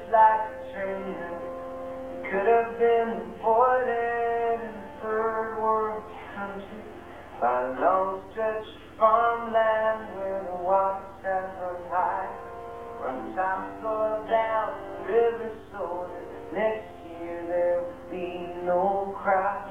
like a train that could have been avoided in a third world country by a long stretch of farmland where the water sat run high from the topsoil down the river so that next year there would be no crop.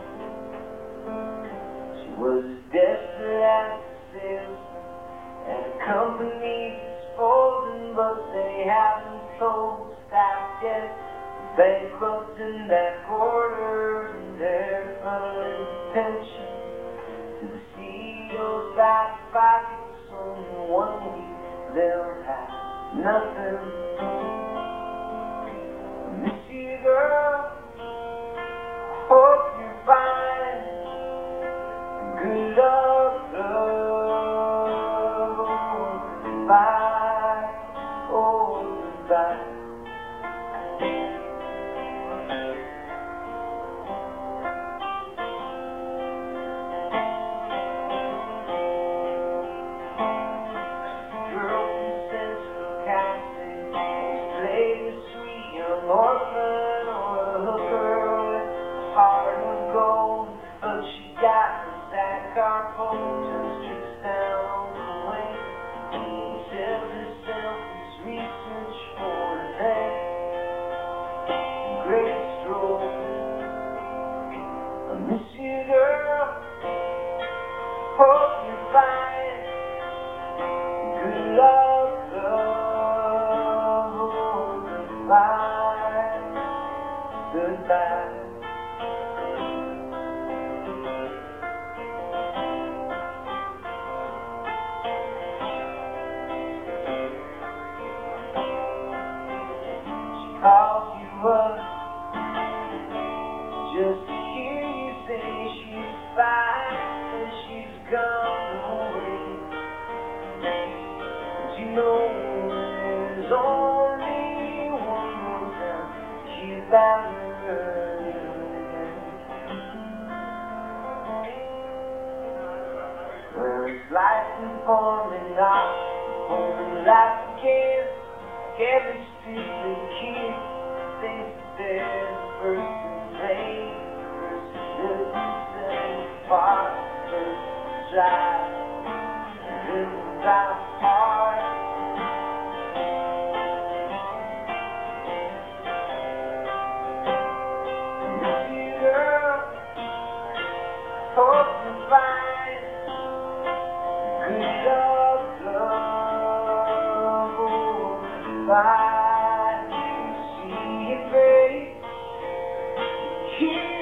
She was as desperate as a salesman, and the company is folding, but they haven't sold stock yet. Bankrupt in back orders, and they're funneling pension to the CEO's back pockets. Only 1 week they'll have nothing. I miss you, girl. Hope you're fine. Good luck, love. Oh, goodbye. Oh, goodbye. Orphan or a hooker with heart of gold, but she got her sack car pulled just trips down on the way. She tells herself it's research for the next great stroke. I miss you, girl. Hope you're fine. Good luck, love. Oh, goodbye. Goodbye. She calls you up just to hear you say she's fine and she's gone away. But you know there's only one more time she's bound. Life informing us, only life again. Every stupid kid thinks they're the first to play, first to live themselves apart, first to try to live without heart. Miss you, girl. Hope you're fine. Good luck, love, oh, goodbye. See your face, hear